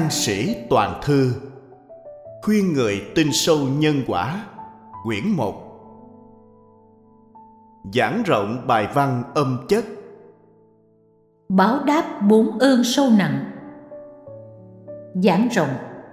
An Sĩ Toàn Thư. Khuyên người tin sâu nhân quả. Quyển 1. Giảng rộng bài văn âm chất. Báo đáp 4 ơn sâu nặng. Giảng rộng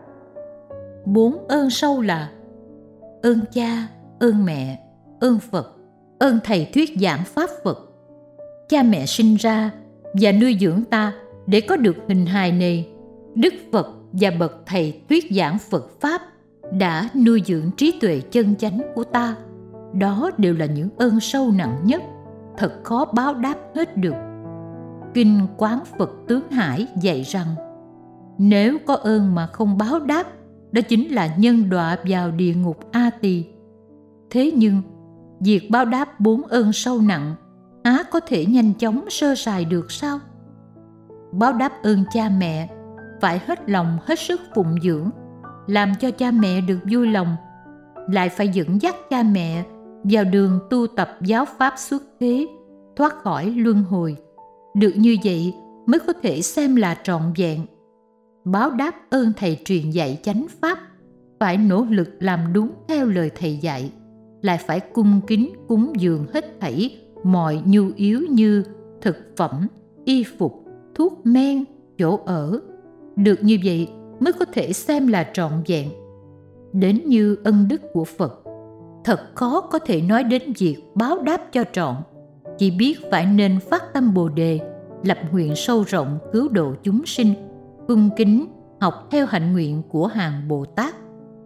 4 ơn sâu là ơn cha, ơn mẹ, ơn Phật, ơn thầy thuyết giảng pháp Phật. Cha mẹ sinh ra và nuôi dưỡng ta để có được hình hài này. Đức Phật và bậc thầy thuyết giảng Phật pháp đã nuôi dưỡng trí tuệ chân chánh của ta. Đó đều là những ơn sâu nặng nhất, thật khó báo đáp hết được. Kinh Quán Phật Tướng Hải dạy rằng, nếu có ơn mà không báo đáp, đó chính là nhân đọa vào địa ngục A Tỳ. Thế nhưng, việc báo đáp 4 ơn sâu nặng há có thể nhanh chóng sơ sài được sao? Báo đáp ơn cha mẹ phải hết lòng hết sức phụng dưỡng, làm cho cha mẹ được vui lòng, lại phải dẫn dắt cha mẹ vào đường tu tập giáo pháp xuất thế, thoát khỏi luân hồi. Được như vậy mới có thể xem là trọn vẹn. Báo đáp ơn thầy truyền dạy chánh pháp, phải nỗ lực làm đúng theo lời thầy dạy, lại phải cung kính cúng dường hết thảy mọi nhu yếu như thực phẩm, y phục, thuốc men, chỗ ở. Được như vậy mới có thể xem là trọn vẹn. Đến như ân đức của Phật, thật khó có thể nói đến việc báo đáp cho trọn. Chỉ biết phải nên phát tâm Bồ Đề, lập nguyện sâu rộng cứu độ chúng sinh, cung kính học theo hạnh nguyện của hàng Bồ Tát.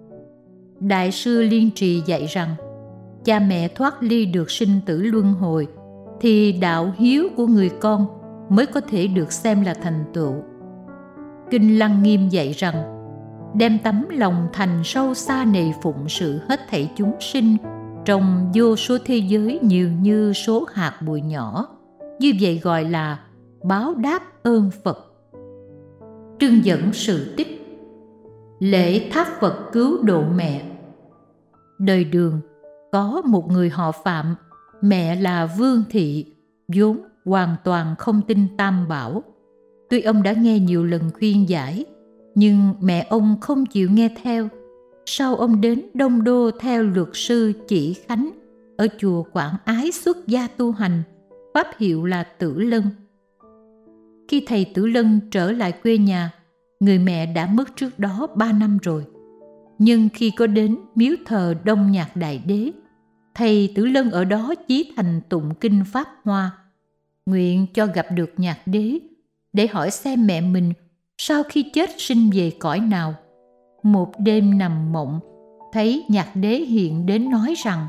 Đại sư Liên Trì dạy rằng, cha mẹ thoát ly được sinh tử luân hồi thì đạo hiếu của người con mới có thể được xem là thành tựu. Kinh Lăng Nghiêm dạy rằng, đem tấm lòng thành sâu xa nề phụng sự hết thảy chúng sinh trong vô số thế giới nhiều như số hạt bụi nhỏ. Như vậy gọi là báo đáp ơn Phật. Trưng dẫn sự tích. Lễ tháp Phật cứu độ mẹ. Đời Đường có một người họ Phạm, mẹ là Vương Thị, vốn hoàn toàn không tin Tam Bảo. Tuy ông đã nghe nhiều lần khuyên giải, nhưng mẹ ông không chịu nghe theo. Sau ông đến Đông Đô theo luật sư Chỉ Khánh ở chùa Quảng Ái xuất gia tu hành, pháp hiệu là Tử Lân. Khi thầy Tử Lân trở lại quê nhà, người mẹ đã mất trước đó 3 năm rồi. Nhưng khi có đến miếu thờ Đông Nhạc Đại Đế, thầy Tử Lân ở đó chí thành tụng kinh Pháp Hoa, nguyện cho gặp được Nhạc Đế để hỏi xem mẹ mình sau khi chết sinh về cõi nào. Một đêm nằm mộng, thấy Nhạc Đế hiện đến nói rằng,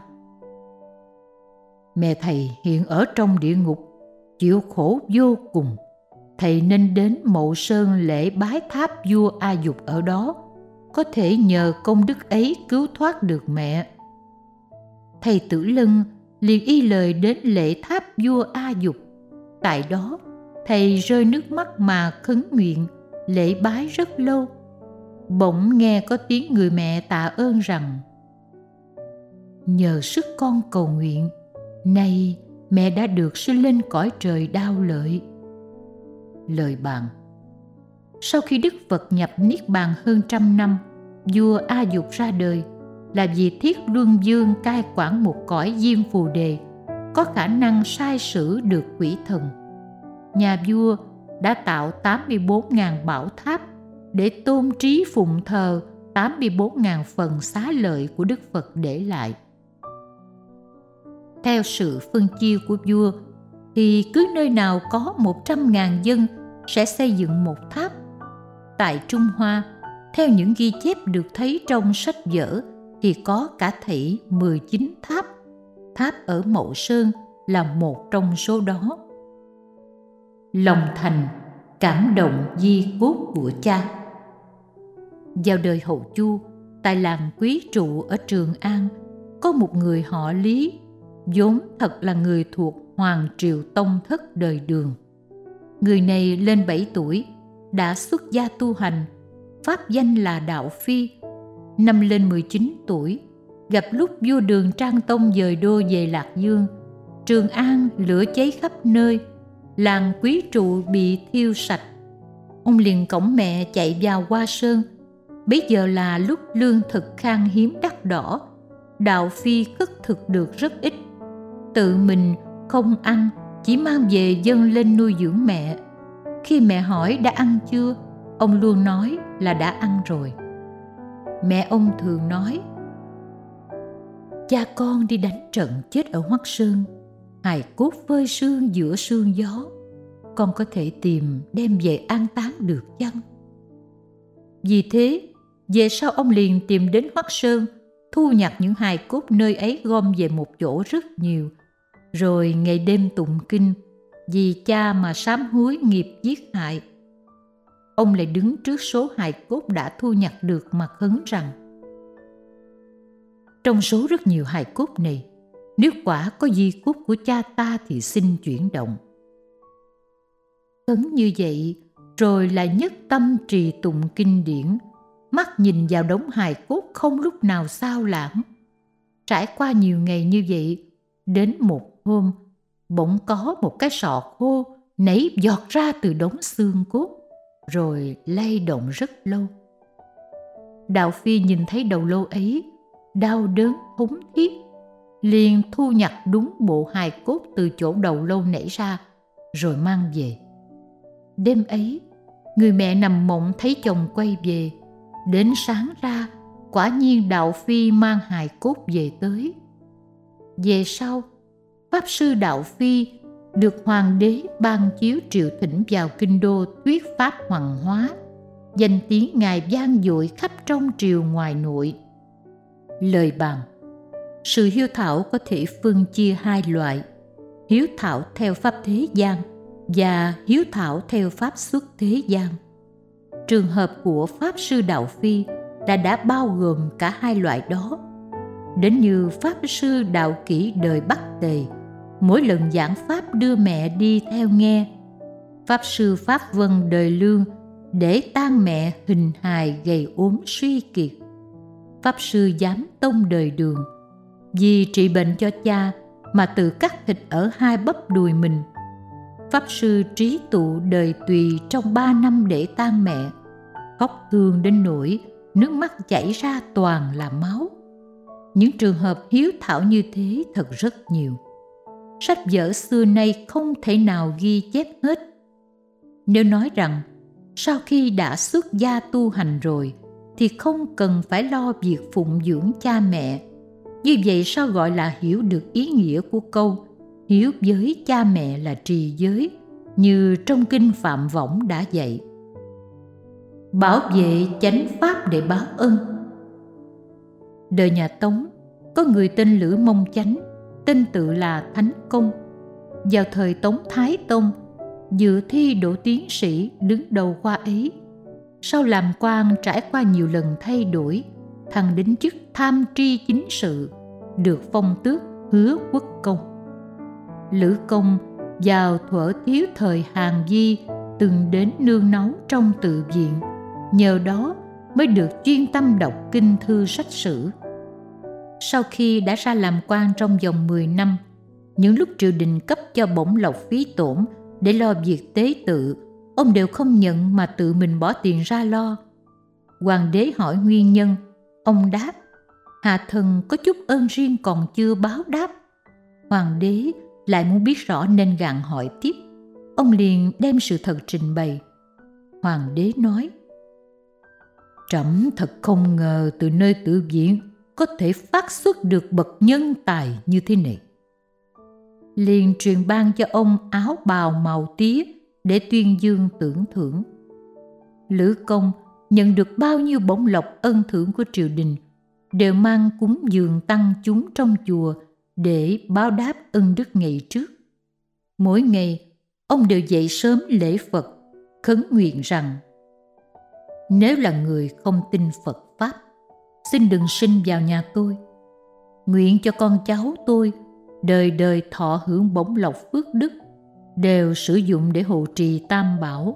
mẹ thầy hiện ở trong địa ngục, chịu khổ vô cùng. Thầy nên đến Mậu Sơn lễ bái tháp vua A Dục ở đó, có thể nhờ công đức ấy cứu thoát được mẹ. Thầy Tử Lân liền y lời đến lễ tháp vua A Dục. Tại đó, thầy rơi nước mắt mà khấn nguyện, lễ bái rất lâu. Bỗng nghe có tiếng người mẹ tạ ơn rằng, nhờ sức con cầu nguyện, nay mẹ đã được sinh lên cõi trời Đao Lợi. Lời bàn. Sau khi Đức Phật nhập Niết Bàn hơn 100 năm, vua A Dục ra đời là vì Thiết Luân Dương cai quản một cõi Diêm Phù Đề, có khả năng sai sử được quỷ thần. Nhà vua đã tạo 84.000 bảo tháp để tôn trí phụng thờ 84.000 phần xá lợi của Đức Phật để lại. Theo sự phân chia của vua, thì cứ nơi nào có 100.000 dân sẽ xây dựng một tháp. Tại Trung Hoa, theo những ghi chép được thấy trong sách vở, thì có cả thảy 19 tháp. Tháp ở Mậu Sơn là một trong số đó. Lòng thành, cảm động di cốt của cha. Vào đời Hậu Chu, tại làng Quý Trụ ở Trường An, có một người họ Lý, vốn thật là người thuộc Hoàng Triều Tông thất đời Đường. Người này lên 7 tuổi, đã xuất gia tu hành, pháp danh là Đạo Phi. Năm lên 19 tuổi, gặp lúc vua Đường Trang Tông dời đô về Lạc Dương, Trường An lửa cháy khắp nơi, làng Quý Trụ bị thiêu sạch. Ông liền cõng mẹ chạy vào Hoa Sơn. Bấy giờ là lúc lương thực khan hiếm đắt đỏ, Đạo Phi cất thực được rất ít, tự mình không ăn, chỉ mang về dâng lên nuôi dưỡng mẹ. Khi mẹ hỏi đã ăn chưa, ông luôn nói là đã ăn rồi. Mẹ ông thường nói: cha con đi đánh trận chết ở Hoắc Sơn, hài cốt phơi sương giữa sương gió, con có thể tìm đem về an táng được chăng? Vì thế, về sau ông liền tìm đến Hoắc Sơn, thu nhặt những hài cốt nơi ấy gom về một chỗ rất nhiều, rồi ngày đêm tụng kinh, vì cha mà sám hối nghiệp giết hại. Ông lại đứng trước số hài cốt đã thu nhặt được mà khấn rằng: trong số rất nhiều hài cốt này, nếu quả có di cốt của cha ta thì xin chuyển động. Khấn như vậy, rồi lại nhất tâm trì tụng kinh điển, mắt nhìn vào đống hài cốt không lúc nào sao lãng. Trải qua nhiều ngày như vậy, đến một hôm, bỗng có một cái sọ khô nảy giọt ra từ đống xương cốt, rồi lay động rất lâu. Đạo Phi nhìn thấy đầu lâu ấy, đau đớn thống thiết, liền thu nhặt đúng bộ hài cốt từ chỗ đầu lâu nảy ra, rồi mang về. Đêm ấy, người mẹ nằm mộng thấy chồng quay về. Đến sáng ra, quả nhiên Đạo Phi mang hài cốt về tới. Về sau, Pháp Sư Đạo Phi được Hoàng đế ban chiếu triệu thỉnh vào kinh đô thuyết pháp Hoằng Hóa. Danh tiếng Ngài vang dội khắp trong triều ngoài nội. Lời bàn: sự hiếu thảo có thể phân chia hai loại: hiếu thảo theo pháp thế gian và hiếu thảo theo pháp xuất thế gian. Trường hợp của Pháp Sư Đạo Phi đã bao gồm cả hai loại đó. Đến như Pháp Sư Đạo Kỷ đời Bắc Tề, mỗi lần giảng pháp đưa mẹ đi theo nghe. Pháp Sư Pháp Vân đời Lương để tang mẹ hình hài gầy ốm suy kiệt. Pháp Sư Giám Tông đời Đường vì trị bệnh cho cha mà tự cắt thịt ở hai bắp đùi mình. Pháp Sư Trí Tụ đời Tùy trong 3 năm để tang mẹ, khóc thương đến nỗi nước mắt chảy ra toàn là máu. Những trường hợp hiếu thảo như thế thật rất nhiều. Sách vở xưa nay không thể nào ghi chép hết. Nếu nói rằng sau khi đã xuất gia tu hành rồi thì không cần phải lo việc phụng dưỡng cha mẹ, như vậy sao gọi là hiểu được ý nghĩa của câu hiếu với cha mẹ là trì giới, như trong kinh Phạm Võng đã dạy. Bảo vệ chánh pháp để báo ân. Đời nhà Tống có người tên Lữ Mông Chánh, tên tự là Thánh Công. Vào thời Tống Thái Tông, dự thi đỗ tiến sĩ đứng đầu khoa ấy. Sau làm quan trải qua nhiều lần thay đổi, thăng đến chức tham tri chính sự, được phong tước Hứa Quốc Công. Lữ Công vào thuở thiếu thời Hàn Di từng đến nương náu trong tự viện, nhờ đó mới được chuyên tâm đọc kinh thư sách sử. Sau khi đã ra làm quan trong vòng 10 năm, những lúc triều đình cấp cho bổng lộc phí tổn để lo việc tế tự, ông đều không nhận mà tự mình bỏ tiền ra lo. Hoàng đế hỏi nguyên nhân, ông đáp: hạ thần có chút ơn riêng còn chưa báo đáp. Hoàng đế lại muốn biết rõ nên gặng hỏi tiếp. Ông liền đem sự thật trình bày. Hoàng đế nói: trẫm thật không ngờ từ nơi tự viện có thể phát xuất được bậc nhân tài như thế này. Liền truyền ban cho ông áo bào màu tía để tuyên dương tưởng thưởng. Lữ Công nhận được bao nhiêu bổng lộc ân thưởng của triều đình, đều mang cúng dường tăng chúng trong chùa để báo đáp ân đức ngày trước. Mỗi ngày, ông đều dậy sớm lễ Phật, khấn nguyện rằng: nếu là người không tin Phật Pháp, xin đừng sinh vào nhà tôi. Nguyện cho con cháu tôi đời đời thọ hưởng bổng lộc phước đức, đều sử dụng để hộ trì Tam Bảo.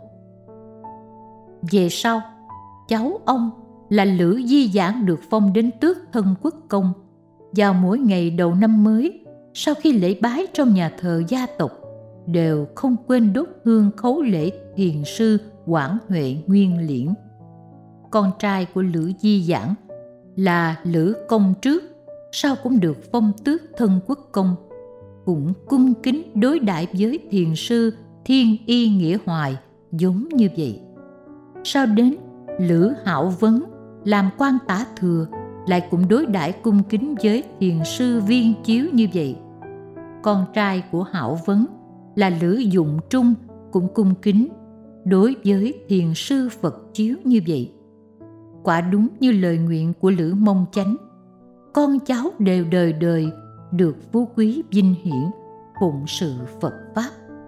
Về sau, cháu ông là Lữ Di Giảng được phong đến tước thân quốc công. Vào mỗi ngày đầu năm mới, sau khi lễ bái trong nhà thờ gia tộc, đều không quên đốt hương khấu lễ thiền sư Quảng Huệ Nguyên Liễn. Con trai của Lữ Di Giảng là Lữ Công Trước, sau cũng được phong tước thân quốc công, cũng cung kính đối đãi với thiền sư Thiên Y Nghĩa Hoài giống như vậy. Sau đến Lữ Hảo Vấn làm quan tả thừa, lại cũng đối đãi cung kính với thiền sư Viên Chiếu như vậy. Con trai của Hảo Vấn là Lữ Dụng Trung cũng cung kính đối với thiền sư Phật Chiếu như vậy. Quả đúng như lời nguyện của Lữ Mông Chánh, con cháu đều đời đời được phú quý vinh hiển, phụng sự Phật Pháp.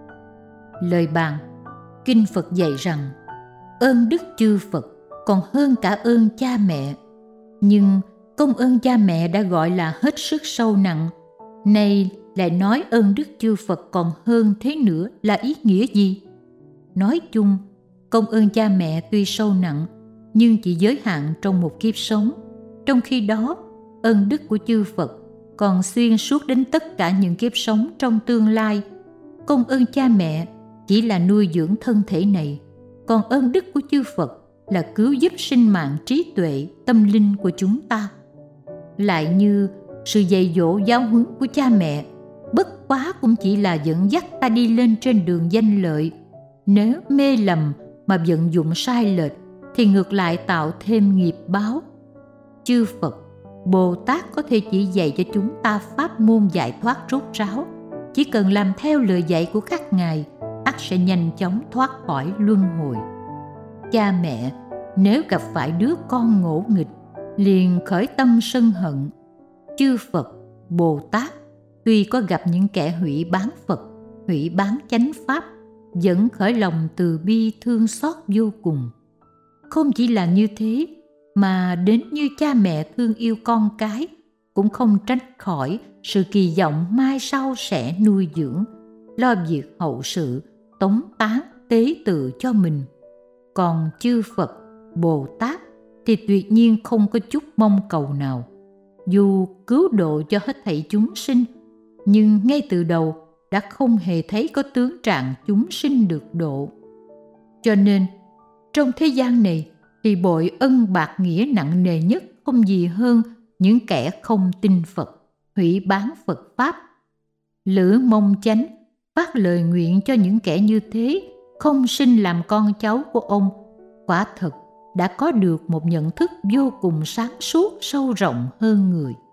Lời bàn, Kinh Phật dạy rằng ơn đức chư Phật còn hơn cả ơn cha mẹ. Nhưng công ơn cha mẹ đã gọi là hết sức sâu nặng, nay lại nói ơn đức chư Phật còn hơn thế nữa là ý nghĩa gì? Nói chung, công ơn cha mẹ tuy sâu nặng nhưng chỉ giới hạn trong một kiếp sống, trong khi đó ơn đức của chư Phật còn xuyên suốt đến tất cả những kiếp sống trong tương lai. Công ơn cha mẹ chỉ là nuôi dưỡng thân thể này, còn ơn đức của chư Phật là cứu giúp sinh mạng, trí tuệ, tâm linh của chúng ta. Lại như sự dạy dỗ giáo huấn của cha mẹ, bất quá cũng chỉ là dẫn dắt ta đi lên trên đường danh lợi. Nếu mê lầm mà vận dụng sai lệch thì ngược lại tạo thêm nghiệp báo. Chư Phật, Bồ Tát có thể chỉ dạy cho chúng ta pháp môn giải thoát rốt ráo. Chỉ cần làm theo lời dạy của các ngài, ắt sẽ nhanh chóng thoát khỏi luân hồi. Cha mẹ nếu gặp phải đứa con ngỗ nghịch, liền khởi tâm sân hận. Chư Phật, Bồ Tát tuy có gặp những kẻ hủy bán Phật, hủy bán chánh pháp, vẫn khởi lòng từ bi thương xót vô cùng. Không chỉ là như thế, mà đến như cha mẹ thương yêu con cái, cũng không tránh khỏi sự kỳ vọng mai sau sẽ nuôi dưỡng, lo việc hậu sự, tống tán, tế tự cho mình. Còn chư Phật, Bồ Tát thì tuyệt nhiên không có chút mong cầu nào. Dù cứu độ cho hết thảy chúng sinh, nhưng ngay từ đầu đã không hề thấy có tướng trạng chúng sinh được độ. Cho nên, trong thế gian này thì bội ân bạc nghĩa nặng nề nhất không gì hơn những kẻ không tin Phật, hủy bán Phật Pháp. Lữ Mông Chánh phát lời nguyện cho những kẻ như thế không sinh làm con cháu của ông, quả thật đã có được một nhận thức vô cùng sáng suốt sâu rộng hơn người.